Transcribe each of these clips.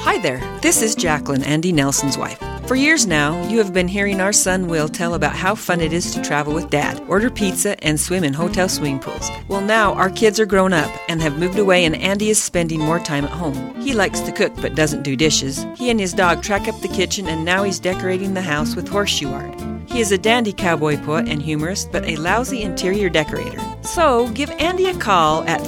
Hi there, this is Jacqueline, Andy Nelson's wife. For years now, you have been hearing our son Will tell about how fun it is to travel with Dad, order pizza, and swim in hotel swimming pools. Well, now our kids are grown up and have moved away, and Andy is spending more time at home. He likes to cook but doesn't do dishes. He and his dog track up the kitchen, and now he's decorating the house with horseshoe art. He is a dandy cowboy poet and humorist, but a lousy interior decorator. So give Andy a call at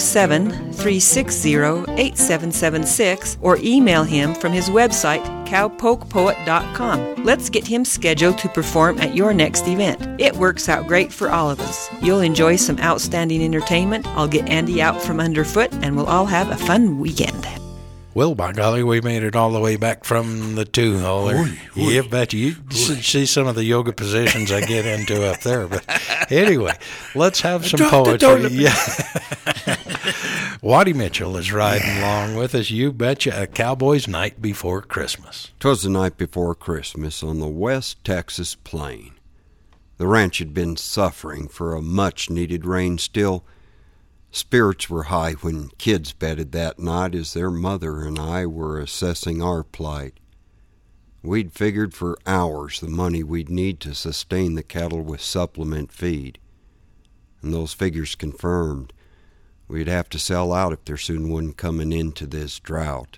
307-360-8776 or email him from his website, cowpokepoet.com. Let's get him scheduled to perform at your next event. It works out great for all of us. You'll enjoy some outstanding entertainment. I'll get Andy out from underfoot, and we'll all have a fun weekend. Well, by golly, we made it all the way back from the two-holer. Yeah, bet you should see some of the yoga positions I get into up there. But anyway, let's have some poetry. Yeah. Waddy Mitchell is riding along with us. You betcha, a cowboy's night before Christmas. 'Twas the night before Christmas on the West Texas plain. The ranch had been suffering for a much-needed rain. Still, spirits were high when kids bedded that night as their mother and I were assessing our plight. We'd figured for hours the money we'd need to sustain the cattle with supplement feed. And those figures confirmed we'd have to sell out if there soon wasn't coming into this drought.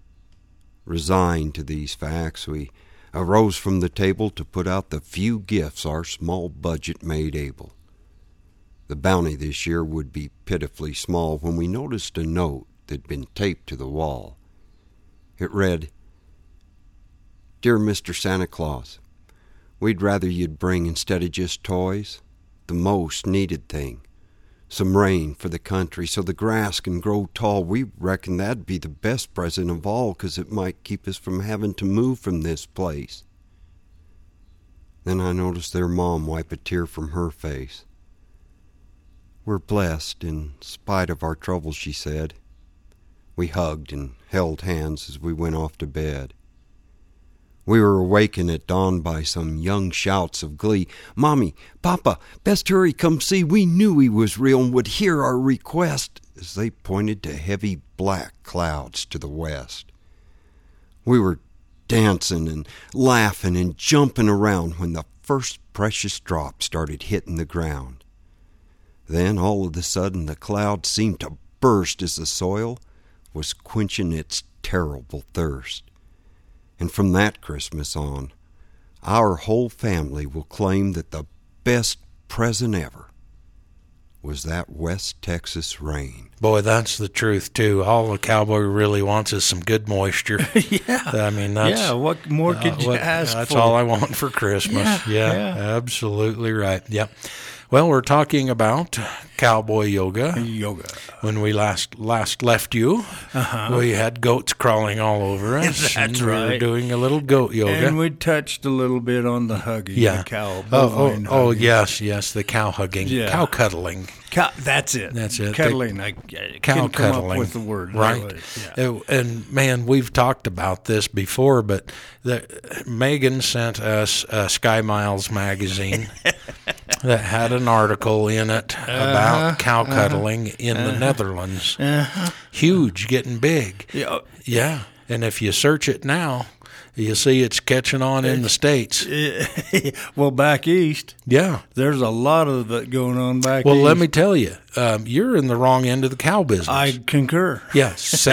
Resigned to these facts, we arose from the table to put out the few gifts our small budget made able. The bounty this year would be pitifully small when we noticed a note that'd been taped to the wall. It read, "Dear Mr. Santa Claus, we'd rather you'd bring, instead of just toys, the most needed thing. Some rain for the country so the grass can grow tall. We reckon that'd be the best present of all, 'cause it might keep us from having to move from this place." Then I noticed their mom wipe a tear from her face. "We're blessed in spite of our troubles," she said. We hugged and held hands as we went off to bed. We were awakened at dawn by some young shouts of glee. "Mommy, Papa, best hurry come see. We knew he was real and would hear our request," as they pointed to heavy black clouds to the west. We were dancing and laughing and jumping around when the first precious drop started hitting the ground. Then, all of a sudden, the clouds seemed to burst as the soil was quenching its terrible thirst. And from that Christmas on, our whole family will claim that the best present ever was that West Texas rain. Boy, that's the truth, too. All a cowboy really wants is some good moisture. Yeah. I mean, that's... what more could you ask That's for? all I want for Christmas. Yeah, absolutely right. Yep. Well, we're talking about cowboy yoga. When we last left you, we had goats crawling all over us. That's and right. We were doing a little goat yoga. And we touched a little bit on the hugging, the cow. Bovine hugging. Yes, the cow hugging, cow cuddling. That's it. Cuddling. I cow couldn't come cuddling. up with the word. Right. And, man, we've talked about this before, but Megan sent us a Sky Miles magazine that had an article in it about cow cuddling in the Netherlands. Huge, getting big. Yeah. And if you search it now, you see it's catching on in the States. Well, back east, there's a lot of it going on back east. Well, let me tell you, you're in the wrong end of the cow business. I concur. Yeah,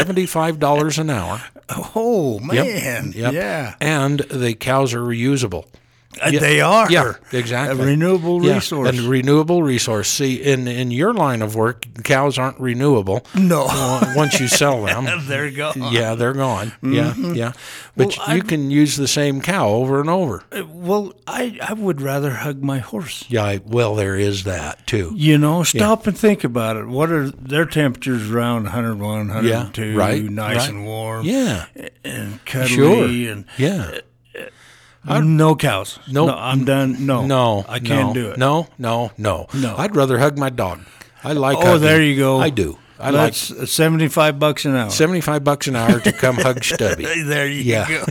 $75 an hour. Oh, man. Yep. Yeah. And the cows are reusable. They are. Yeah, exactly. A renewable resource. And renewable resource. See, in your line of work, cows aren't renewable. No. Once you sell them. They're gone. Yeah, they're gone. Mm-hmm. Yeah. But you can use the same cow over and over. Well, I would rather hug my horse. Yeah, well, there is that, too. Stop and think about it. What are their temperatures around 101, 102, nice and warm. Yeah. And cuddly. Sure. And, yeah. No cows. Nope. No, I'm done. No, I can't do it. No. I'd rather hug my dog. I like hugging. Oh, there you go. I do. That's $75 an hour. $75 an hour to come hug Stubby. There you go.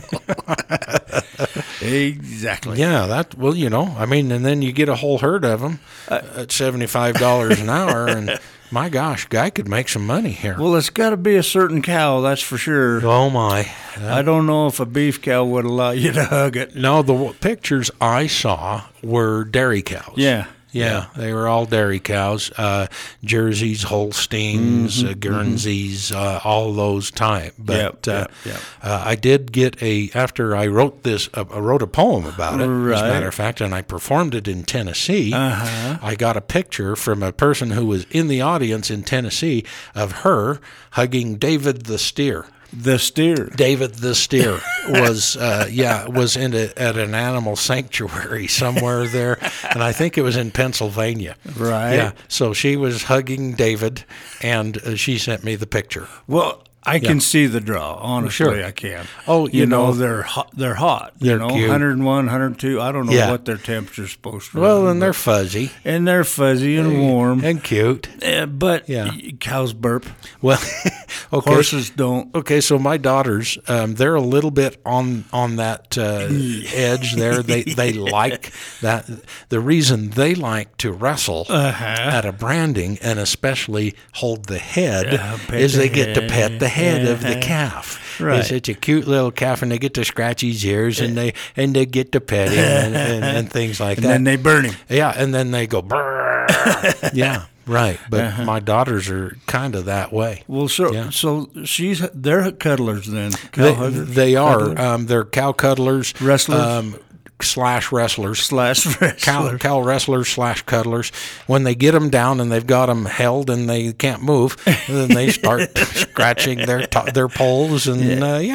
Exactly. Yeah, and then you get a whole herd of them at $75 an hour, My gosh, guy could make some money here. Well, it's got to be a certain cow, that's for sure. Oh, my. I don't know if a beef cow would allow you to hug it. No, the pictures I saw were dairy cows. Yeah, they were all dairy cows, Jerseys, Holsteins, Guernseys, all those type. But I did get after I wrote this, I wrote a poem about it, as a matter of fact, and I performed it in Tennessee. I got a picture from a person who was in the audience in Tennessee of her hugging David the steer. The steer. David the steer was at an animal sanctuary somewhere there, and I think it was in Pennsylvania. Right. Yeah. So she was hugging David, and she sent me the picture. Well, I can see the draw. Honestly, I can. Oh, you know they're hot. They're hot. They're cute. 101, 102. I don't know what their temperature's supposed to be. Well, and they're fuzzy. And they're fuzzy and warm. And cute. But cows burp. Well, okay. Horses don't. Okay, so my daughters, they're a little bit on that edge there. They like that. The reason they like to wrestle at a branding and especially hold the head is they get to pet the head of the calf. Right. It's such a cute little calf, and they get to scratch his ears, and they get to pet him and things like that. And then they burn him. Yeah, and then they go brrr. Yeah. Right, but my daughters are kind of that way. Well, so they're cuddlers then. Cow huggers? They are. They're cow cuddlers, wrestlers, slash wrestlers, cow wrestlers / cuddlers. When they get them down and they've got them held and they can't move, then they start scratching their poles and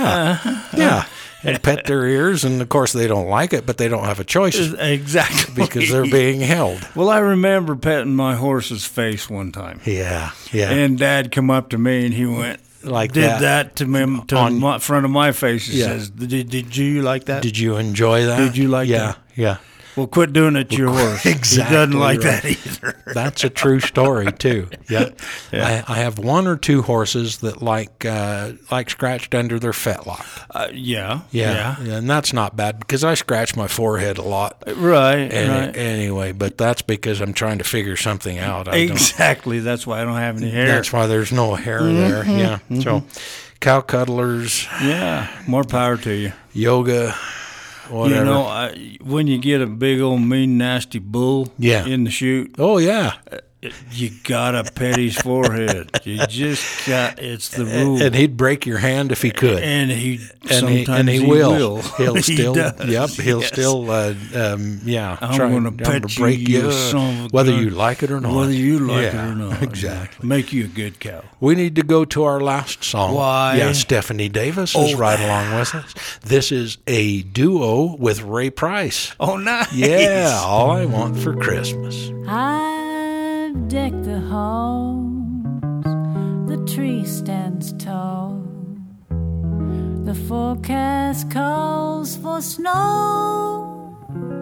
and pet their ears, and of course they don't like it, but they don't have a choice. Exactly. Because they're being held. Well, I remember petting my horse's face one time. Yeah. And Dad come up to me and he went, that to me, to front of my face. He says, did you like that? Did you enjoy that? Did you like that? Yeah. Well, quit doing it to your horse. Exactly. He doesn't like that either. That's a true story, too. Yeah. I have one or two horses that like scratched under their fetlock. Yeah. And that's not bad because I scratch my forehead a lot. Right. Anyway, but that's because I'm trying to figure something out. Exactly. That's why I don't have any hair. That's why there's no hair there. Yeah. So, cow cuddlers. Yeah. More power to you. Yoga. Whatever. You know, when you get a big old mean nasty bull in the chute. Oh, yeah. You gotta pet his forehead. You just it's the rule. And he'd break your hand if he could. And he will. He'll still. Does. He'll still. I'm gonna pet break you, whether you like it or not. Whether you like it or not. Exactly. Make you a good cow. We need to go to our last song. Why? Yeah, Stephanie Davis is right along with us. This is a duo with Ray Price. Oh, nice. Yeah, All I Want for Christmas. I've decked the halls, the tree stands tall, the forecast calls for snow,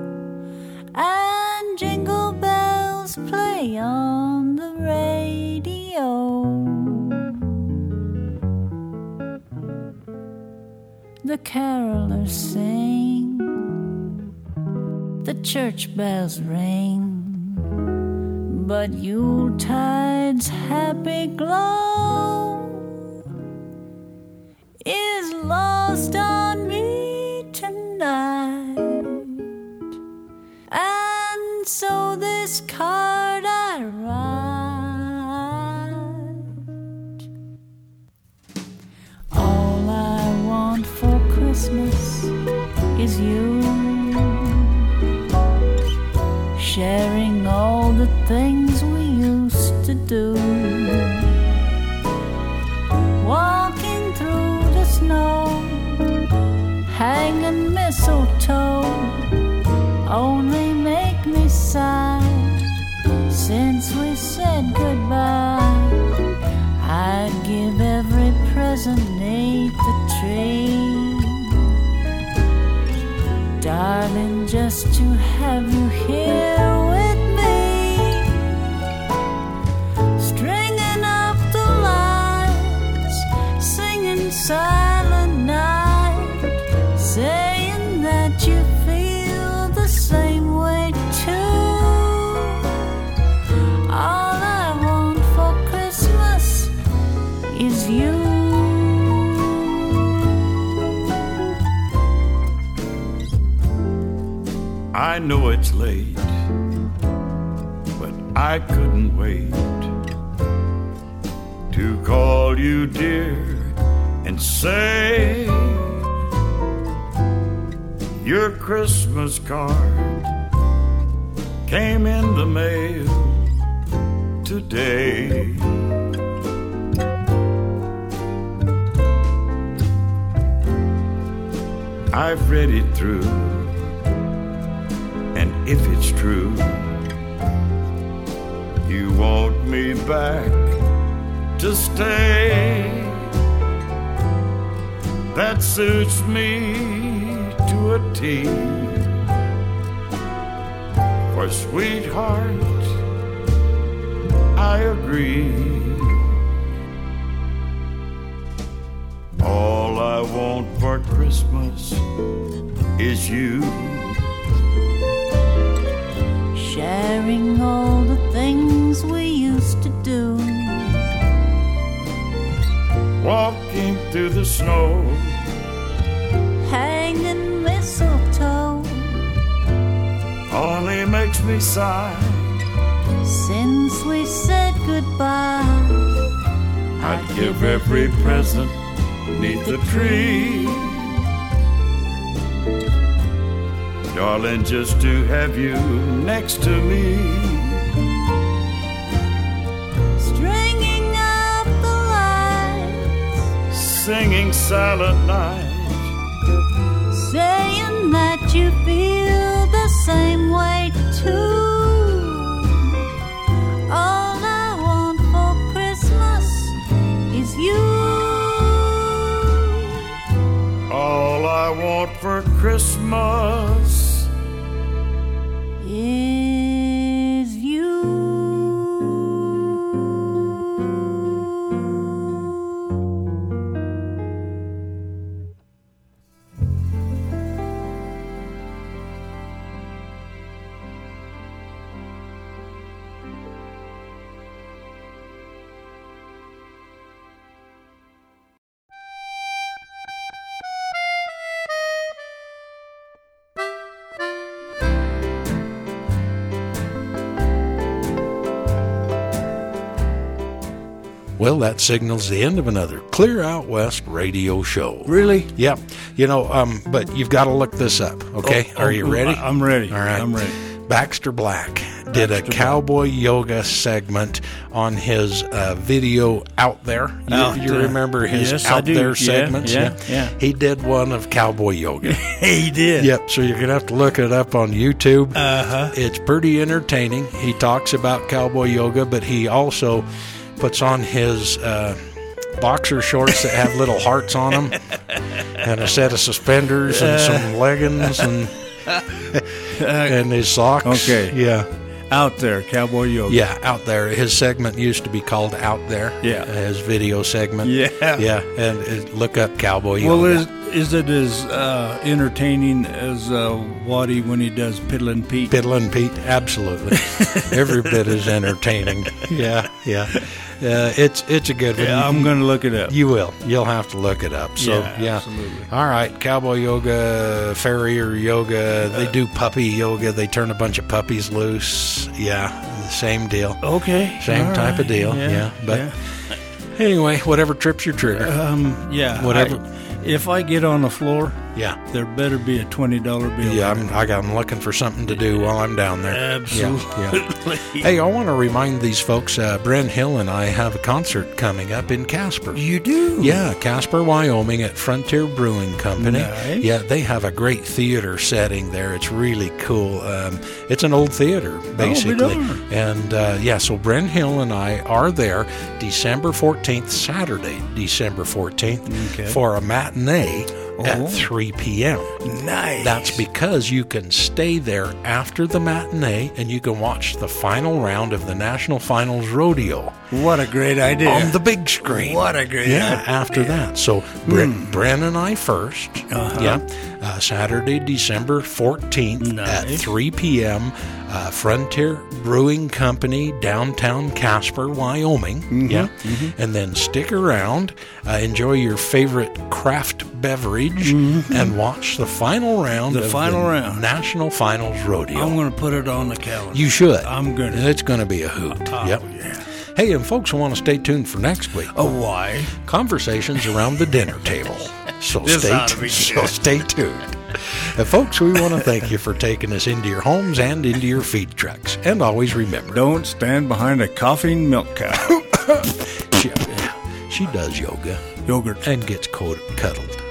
and jingle bells play on the radio. The carolers sing, the church bells ring, but Yuletide's happy glow is lost on me tonight. And so this card I write. All I want for Christmas is you, sharing all the things we used to do, walking through the snow, hanging mistletoe, only make me sigh. Since we said goodbye, I'd give every present 'neath the tree, darling, just to have you here with me, stringing up the lights, singing Silent Night, saying that you feel the same way too. All I want for I know it's late, but I couldn't wait to call you dear and say your Christmas card came in the mail today. I've read it through, and if it's true, you want me back to stay. That suits me to a T. For sweetheart, I agree. All I want for Christmas is you. Sharing all the things we used to do. Walking through the snow, hanging mistletoe, only makes me sigh. Since we said goodbye, I'd give every present beneath the tree, darling, just to have you next to me. Stringing up the lights, Singing Silent Night, saying that you feel the same way too. All I want for Christmas is you. all I want for Christmas is you. Well, that signals the end of another Clear Out West radio show. Really? Yep. But you've got to look this up, okay? Are you ready? I'm ready. All right. I'm ready. Baxter Black did a cowboy yoga segment on his video Out There. You remember his Out There segments? Yeah. He did one of cowboy yoga. He did. Yep, so you're going to have to look it up on YouTube. Uh-huh. It's pretty entertaining. He talks about cowboy yoga, but he also puts on his boxer shorts that have little hearts on them and a set of suspenders and some leggings and his socks. Okay. Yeah. Out There, cowboy yoga. Yeah, Out There. His segment used to be called Out There. Yeah. His video segment. Yeah. Yeah, and look up cowboy yoga. Well, is it as entertaining as Waddy when he does Piddlin' Pete? Piddlin' Pete, absolutely. Every bit as entertaining. Yeah. It's a good one. Yeah, I'm going to look it up. You will. You'll have to look it up. So, yeah. Absolutely. All right. Cowboy yoga, farrier yoga. They do puppy yoga. They turn a bunch of puppies loose. Yeah. Same deal. Okay. Same type of deal. Yeah. But anyway, whatever trips your trigger. Yeah. Whatever. If I get on the floor, there better be a $20 bill. Yeah, I'm looking for something to do while I'm down there. Absolutely. Yeah. Hey, I want to remind these folks, Bren Hill and I have a concert coming up in Casper. You do? Yeah, Casper, Wyoming at Frontier Brewing Company. Nice. Yeah, they have a great theater setting there. It's really cool. It's an old theater, basically. And so Bren Hill and I are there December 14th, Saturday, December 14th, for a matinee at 3 p.m. Nice. That's because you can stay there after the matinee and you can watch the final round of the National Finals Rodeo. What a great idea. On the big screen. What a great idea. After that. So Bren and I first. Saturday, December 14th at 3 p.m. Frontier Brewing Company, downtown Casper, Wyoming. And then stick around, enjoy your favorite craft beverage, and watch the final round of the National Finals Rodeo. I'm going to put it on the calendar. You should. I'm going to. It's going to be a hoot. Yeah. Hey, and folks want to stay tuned for next week. Oh, why? Conversations around the dinner table. So stay tuned. And folks, we want to thank you for taking us into your homes and into your feed trucks. And always remember, don't stand behind a coughing milk cow. She does yoga. Yogurt. And gets cuddled.